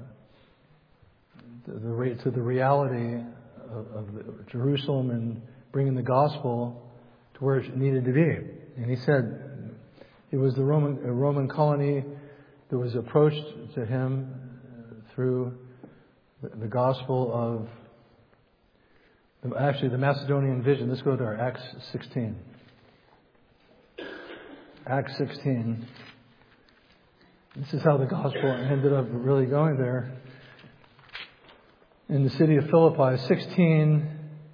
the reality of Jerusalem and bringing the gospel to where it needed to be. And he said it was a Roman colony that was approached to him through the gospel of the Macedonian vision. Let's go to our Acts 16. Acts 16. This is how the gospel ended up really going there. In the city of Philippi, 16:6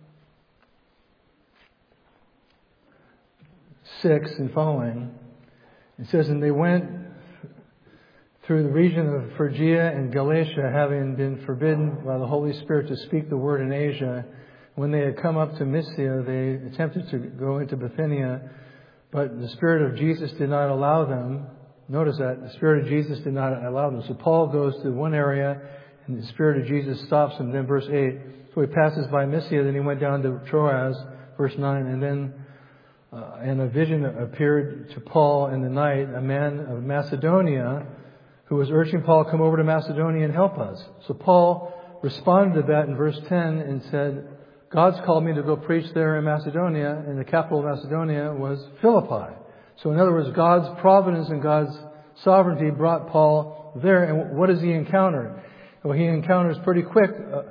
and following. It says, and they went through the region of Phrygia and Galatia, having been forbidden by the Holy Spirit to speak the word in Asia. When they had come up to Mysia, they attempted to go into Bithynia, but the Spirit of Jesus did not allow them. Notice that. The Spirit of Jesus did not allow them. So Paul goes to one area, and the Spirit of Jesus stops him. Then verse 8. So he passes by Mysia, then he went down to Troas, verse 9, and then and a vision appeared to Paul in the night, a man of Macedonia, who was urging Paul, come over to Macedonia and help us. So Paul responded to that in verse 10 and said, God's called me to go preach there in Macedonia, and the capital of Macedonia was Philippi. So in other words, God's providence and God's sovereignty brought Paul there. And what does he encounter? Well, he encounters pretty quick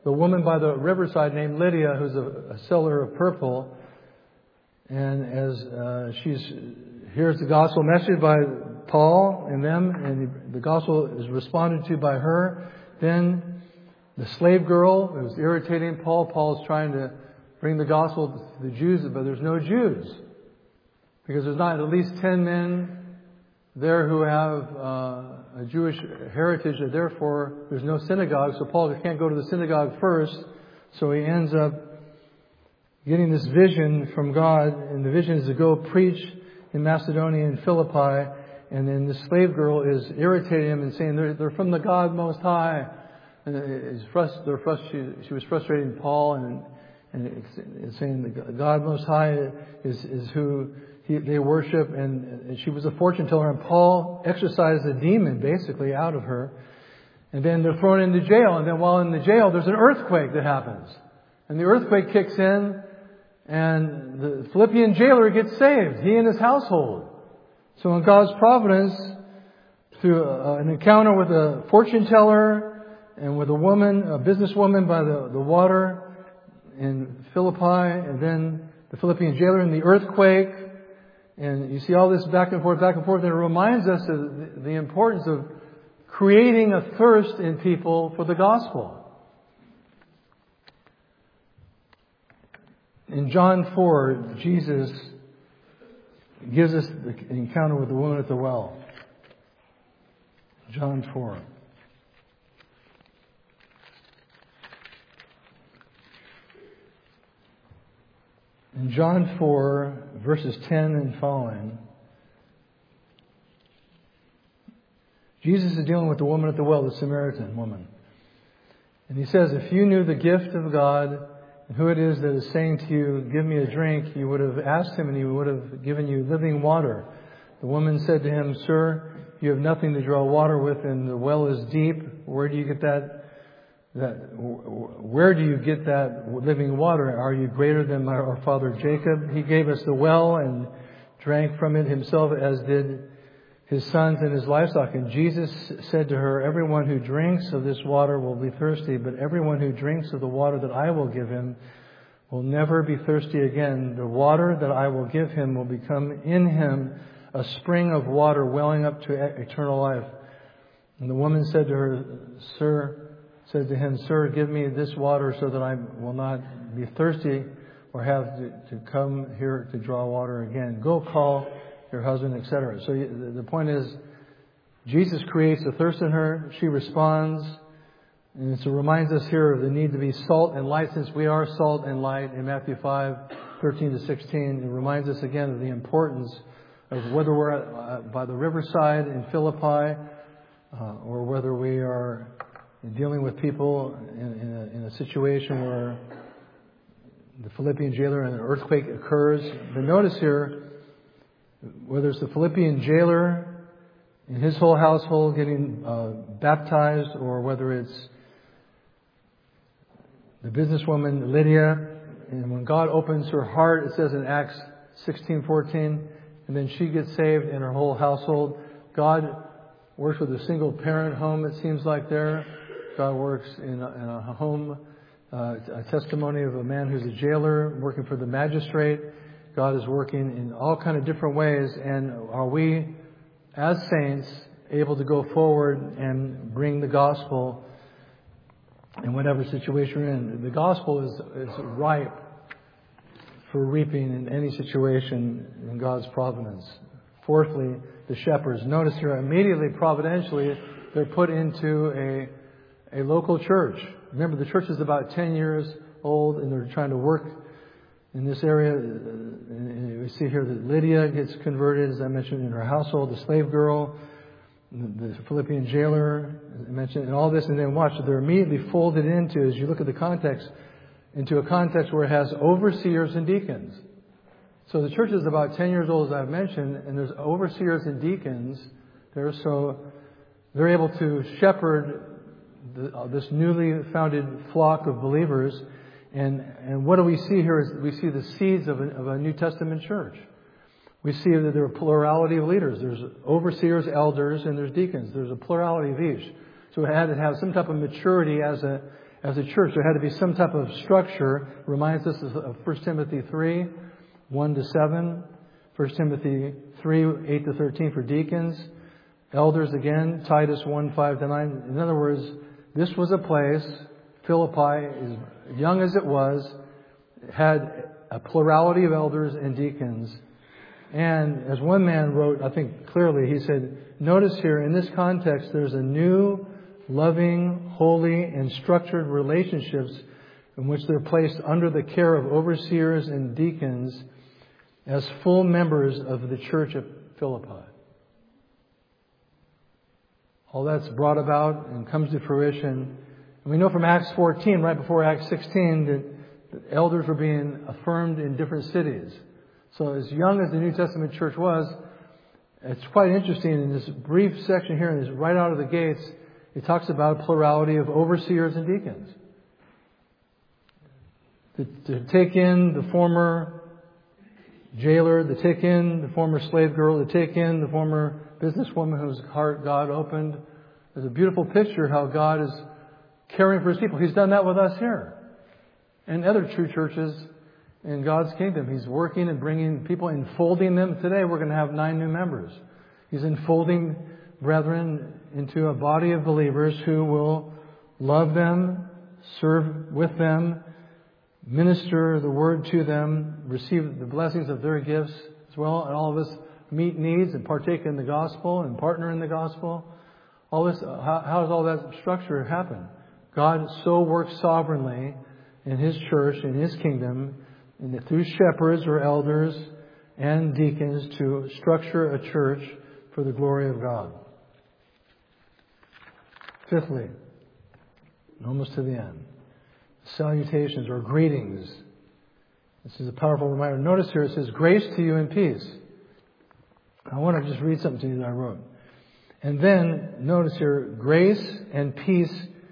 the woman by the riverside named Lydia, who's a seller of purple. And as she hears the gospel message by Paul and them, and the gospel is responded to by her, then the slave girl who was irritating Paul. Paul is trying to bring the gospel to the Jews, but there's no Jews. Because there's not at least 10 men there who have a Jewish heritage, and therefore there's no synagogue. So Paul can't go to the synagogue first. So he ends up getting this vision from God, and the vision is to go preach in Macedonia and Philippi. And then the slave girl is irritating him and saying they're from the God Most High. And she was frustrating Paul and saying the God Most High is who they worship. And she was a fortune teller. And Paul exorcised a demon basically out of her. And then they're thrown into jail. And then while in the jail, there's an earthquake that happens. And the earthquake kicks in. And the Philippian jailer gets saved. He and his household. So in God's providence, through an encounter with a fortune teller and with a woman, a businesswoman by the water in Philippi, and then the Philippian jailer and the earthquake, and you see all this back and forth, and it reminds us of the importance of creating a thirst in people for the gospel. In John 4, Jesus gives us the encounter with the woman at the well. John 4. In John 4, verses 10 and following, Jesus is dealing with the woman at the well, the Samaritan woman. And he says, if you knew the gift of God, and who it is that is saying to you, give me a drink, you would have asked him and he would have given you living water. The woman said to him, Sir, you have nothing to draw water with and the well is deep. Where do you get that living water? Are you greater than our father Jacob? He gave us the well and drank from it himself, as did his sons and his livestock. And Jesus said to her, everyone who drinks of this water will be thirsty, but everyone who drinks of the water that I will give him will never be thirsty again. The water that I will give him will become in him a spring of water welling up to eternal life. And the woman said to him, Sir, give me this water so that I will not be thirsty or have to come here to draw water again. Go call your husband, etc. So the point is, Jesus creates a thirst in her. She responds. And it reminds us here of the need to be salt and light, since we are salt and light in Matthew 5:13-16. It reminds us again of the importance of whether we're by the riverside in Philippi or whether we are dealing with people in a situation where the Philippian jailer and an earthquake occurs. But notice here, whether it's the Philippian jailer and his whole household getting baptized, or whether it's the businesswoman Lydia, and when God opens her heart, it says in Acts 16:14, and then she gets saved and her whole household. God works with a single parent home, it seems like there. God works in a home, a testimony of a man who's a jailer working for the magistrate. God is working in all kind of different ways. And are we, as saints, able to go forward and bring the gospel in whatever situation we're in? The gospel is ripe for reaping in any situation in God's providence. Fourthly, the shepherds. Notice here, immediately, providentially, they're put into a local church. Remember, the church is about 10 years old, and they're trying to work in this area. And we see here that Lydia gets converted, as I mentioned, in her household. The slave girl, the Philippian jailer, I mentioned, and all this. And then watch, they're immediately folded into, as you look at the context, into a context where it has overseers and deacons. So the church is about 10 years old, as I've mentioned, and there's overseers and deacons there. So they're able to shepherd this newly founded flock of believers. And what do we see here is we see the seeds of a New Testament church. We see that there are a plurality of leaders. There's overseers, elders, and there's deacons. There's a plurality of each. So it had to have some type of maturity as as a church, there had to be some type of structure. Reminds us of 1 Timothy 3, 1-7. 1 Timothy 3, 8-13 for deacons. Elders again, Titus 1, 5-9. In other words, this was a place, Philippi, as young as it was, had a plurality of elders and deacons. And as one man wrote, I think clearly, he said, notice here in this context, there's a new, loving, holy, and structured relationships in which they're placed under the care of overseers and deacons as full members of the church at Philippi. All that's brought about and comes to fruition. And we know from Acts 14, right before Acts 16, that elders were being affirmed in different cities. So as young as the New Testament church was, it's quite interesting in this brief section here, and this right out of the gates, it talks about a plurality of overseers and deacons. To take in the former jailer, to take in the former slave girl, to take in the former businesswoman whose heart God opened. There's a beautiful picture how God is caring for His people. He's done that with us here and other true churches in God's kingdom. He's working and bringing people, enfolding them. Today we're going to have 9 new members. He's enfolding brethren into a body of believers who will love them, serve with them, minister the word to them, receive the blessings of their gifts as well, and all of us meet needs and partake in the gospel and partner in the gospel. All this, how does all that structure happen? God so works sovereignly in His church, in His kingdom, and through shepherds or elders and deacons to structure a church for the glory of God. Fifthly, almost to the end, salutations or greetings. This is a powerful reminder. Notice here it says, grace to you and peace. I want to just read something to you that I wrote. And then, notice here, grace and peace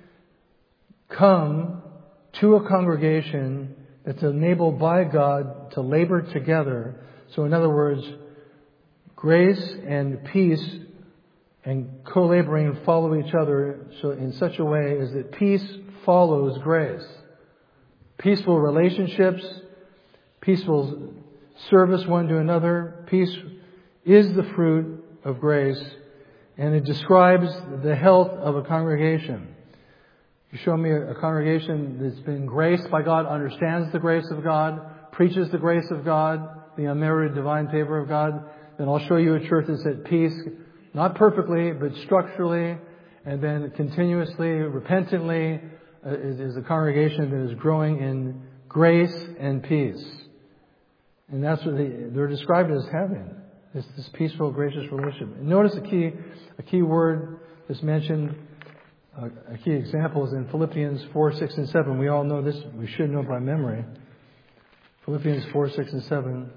come to a congregation that's enabled by God to labor together. So in other words, grace and peace and co-laboring follow each other so in such a way as that peace follows grace. Peaceful relationships, peaceful service one to another. Peace is the fruit of grace, and it describes the health of a congregation. You show me a congregation that's been graced by God, understands the grace of God, preaches the grace of God, the unmerited divine favor of God, then I'll show you a church that's at peace, not perfectly, but structurally, and then continuously, repentantly, is a congregation that is growing in grace and peace. And that's what they're described as having, this peaceful, gracious relationship. And notice a key word that's mentioned, a key example is in Philippians 4, 6, and 7. We all know this, we should know by memory. Philippians 4, 6, and 7.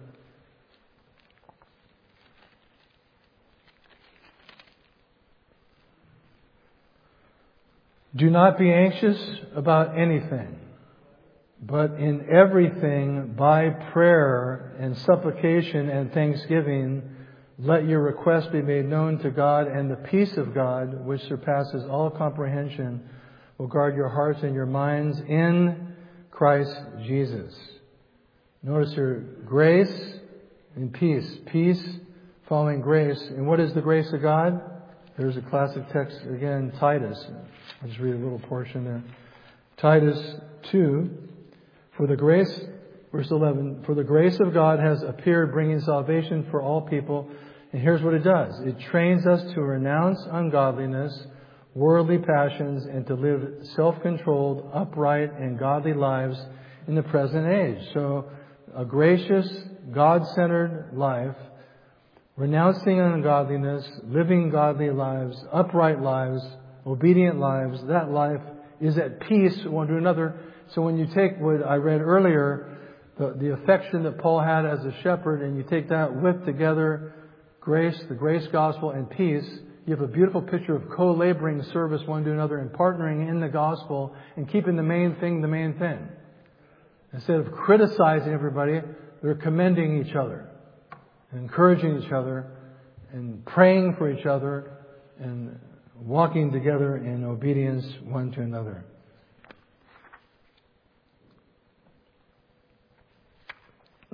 Do not be anxious about anything, but in everything by prayer and supplication and thanksgiving, let your requests be made known to God, and the peace of God, which surpasses all comprehension, will guard your hearts and your minds in Christ Jesus. Notice here, grace and peace. Peace following grace. And what is the grace of God? There's a classic text again, Titus. I'll just read a little portion there. Titus 2, verse 11, for the grace of God has appeared, bringing salvation for all people. And here's what it does. It trains us to renounce ungodliness, worldly passions, and to live self-controlled, upright, and godly lives in the present age. So, a gracious, God-centered life, renouncing ungodliness, living godly lives, upright lives, obedient lives, that life is at peace one to another. So when you take what I read earlier, the affection that Paul had as a shepherd, and you take that with together grace, the grace gospel, and peace, you have a beautiful picture of co-laboring service one to another and partnering in the gospel and keeping the main thing the main thing. Instead of criticizing everybody, they're commending each other, and encouraging each other, and praying for each other, and walking together in obedience one to another.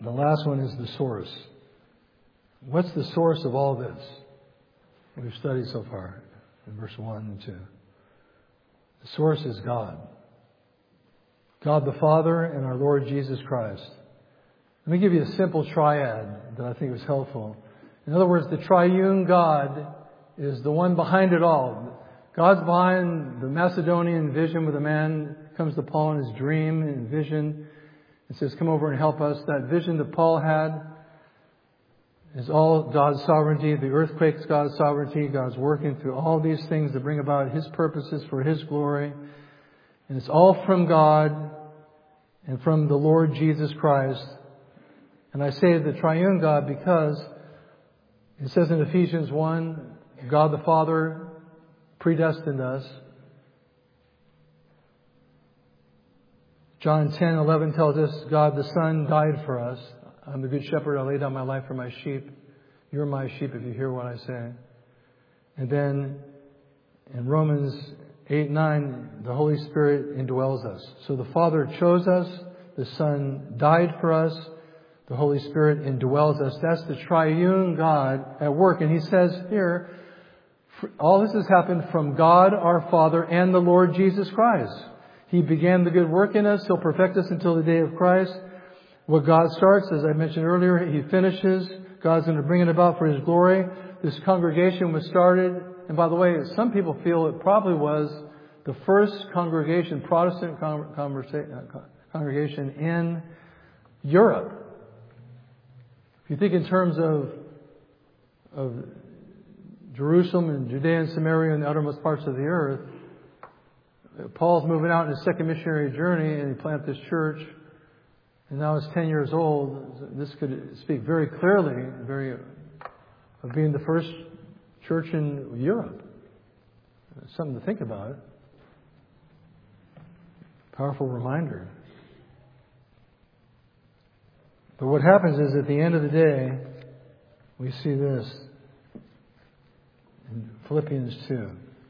the last one is the source. What's the source of all this we've studied so far in verse 1 and 2? The source is God. God the Father and our Lord Jesus Christ. Let me give you a simple triad that I think was helpful. In other words, the triune God is the one behind it all. God's behind the Macedonian vision where the man comes to Paul in his dream and vision and says, come over and help us. That vision that Paul had is all God's sovereignty. The earthquake's God's sovereignty. God's working through all these things to bring about His purposes for His glory. And it's all from God and from the Lord Jesus Christ. And I say the triune God because it says in Ephesians 1, God the Father predestined us. John 10:11 tells us God the Son died for us. I'm the good shepherd. I lay down my life for my sheep. You're my sheep if you hear what I say. And then in Romans 8:9, the Holy Spirit indwells us. So the Father chose us. The Son died for us. The Holy Spirit indwells us. That's the triune God at work. And He says here, all this has happened from God our Father and the Lord Jesus Christ. He began the good work in us. He'll perfect us until the day of Christ. What God starts, as I mentioned earlier, He finishes. God's going to bring it about for His glory. This congregation was started. And by the way, some people feel it probably was the first congregation, Protestant congregation in Europe. If you think in terms of Jerusalem and Judea and Samaria and the uttermost parts of the earth, Paul's moving out in his second missionary journey and he planted this church. And now it's 10 years old. This could speak very clearly of being the first church in Europe. It's something to think about. Powerful reminder. But what happens is at the end of the day, we see this in Philippians 2.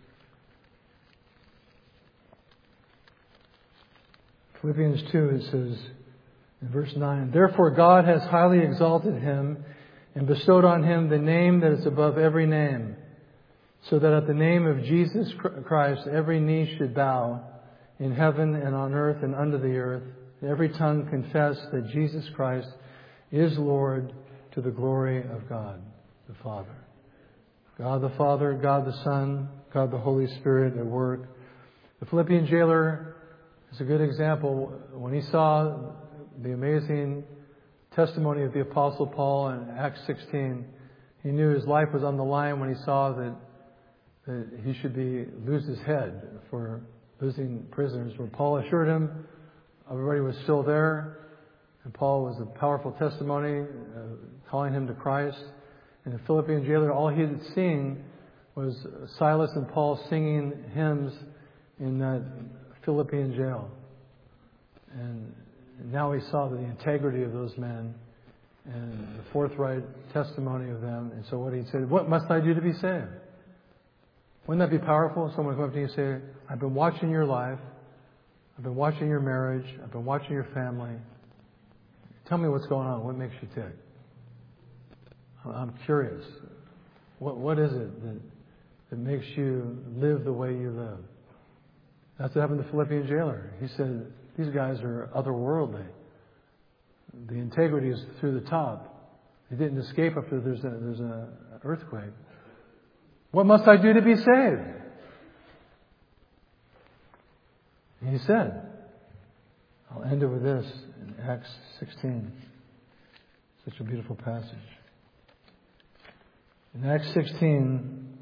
Philippians 2, it says in verse 9, therefore God has highly exalted Him and bestowed on Him the name that is above every name, so that at the name of Jesus Christ every knee should bow in heaven and on earth and under the earth, and every tongue confess that Jesus Christ is Lord, to the glory of God the Father. God the Father, God the Son, God the Holy Spirit at work. The Philippian jailer is a good example. When he saw the amazing testimony of the Apostle Paul in Acts 16, he knew his life was on the line when he saw that he should lose his head for losing prisoners. When Paul assured him everybody was still there, and Paul was a powerful testimony, calling him to Christ. And the Philippian jailer, all he had seen was Silas and Paul singing hymns in that Philippian jail. And now he saw the integrity of those men and the forthright testimony of them. And so what he said, what must I do to be saved? Wouldn't that be powerful? Someone come up to you and say, I've been watching your life. I've been watching your marriage. I've been watching your family. Tell me what's going on. What makes you tick? I'm curious. What is it that makes you live the way you live? That's what happened to the Philippian jailer. He said, these guys are otherworldly. The integrity is through the top. They didn't escape after there's an earthquake. What must I do to be saved? And he said, I'll end it with this in Acts 16. Such a beautiful passage. In Acts 16,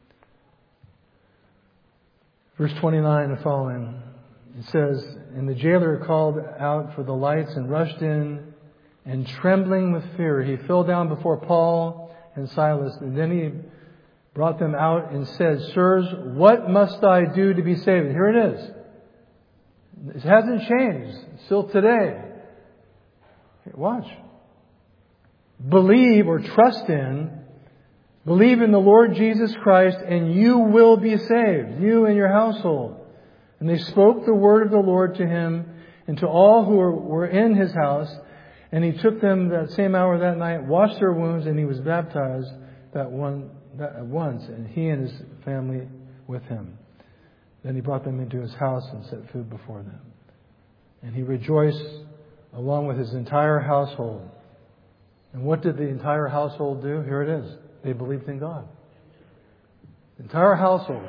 verse 29 and following, it says, and the jailer called out for the lights and rushed in, and trembling with fear, he fell down before Paul and Silas. And then he brought them out and said, sirs, what must I do to be saved? And here it is. It hasn't changed. Still today. Watch. Believe or trust in, believe in the Lord Jesus Christ and you will be saved, you and your household. And they spoke the word of the Lord to him and to all who were in his house. And he took them that same hour that night, washed their wounds, and he was baptized at once, and he and his family with him. Then he brought them into his house and set food before them. And he rejoiced along with his entire household. And what did the entire household do? Here it is. They believed in God. The entire household,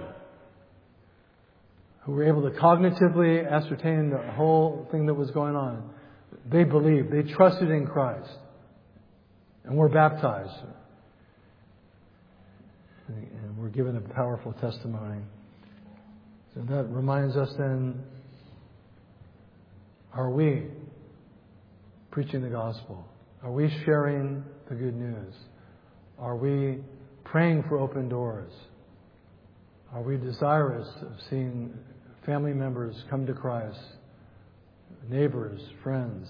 who were able to cognitively ascertain the whole thing that was going on, they believed. They trusted in Christ. And were baptized. And were given a powerful testimony. So that reminds us then, are we preaching the gospel? Are we sharing the good news? Are we praying for open doors? Are we desirous of seeing family members come to Christ? Neighbors, friends.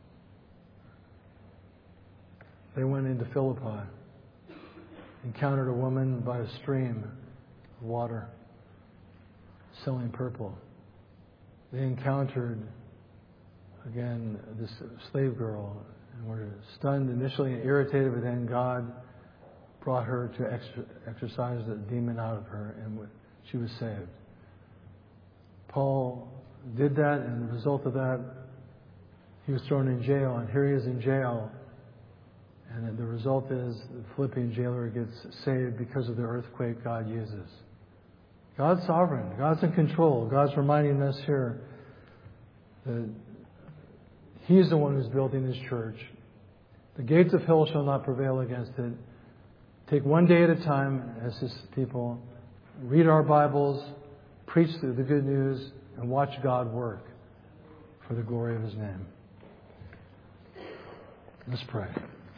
They went into Philippi, encountered a woman by a stream of water, selling purple. They encountered, again, this slave girl, and were stunned initially and irritated, but then God brought her to exorcise the demon out of her, and she was saved. Paul did that, and the result of that, he was thrown in jail, and here he is in jail. And the result is the Philippian jailer gets saved because of the earthquake God uses. God's sovereign. God's in control. God's reminding us here that He's the one who's building His church. The gates of hell shall not prevail against it. Take one day at a time as His people. Read our Bibles. Preach the good news. And watch God work for the glory of His name. Let's pray.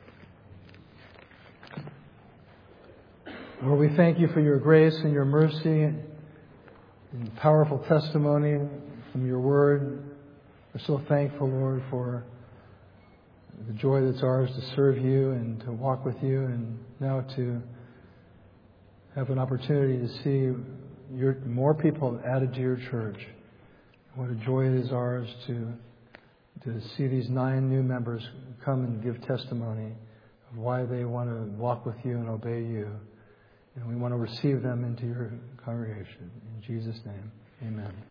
Lord, we thank You for Your grace and Your mercy and powerful testimony from Your Word. We're so thankful, Lord, for the joy that's ours to serve You and to walk with You, and now to have an opportunity to see more people added to Your church. What a joy it is ours to see these 9 new members come and give testimony of why they want to walk with You and obey You. And we want to receive them into Your congregation. In Jesus' name, amen.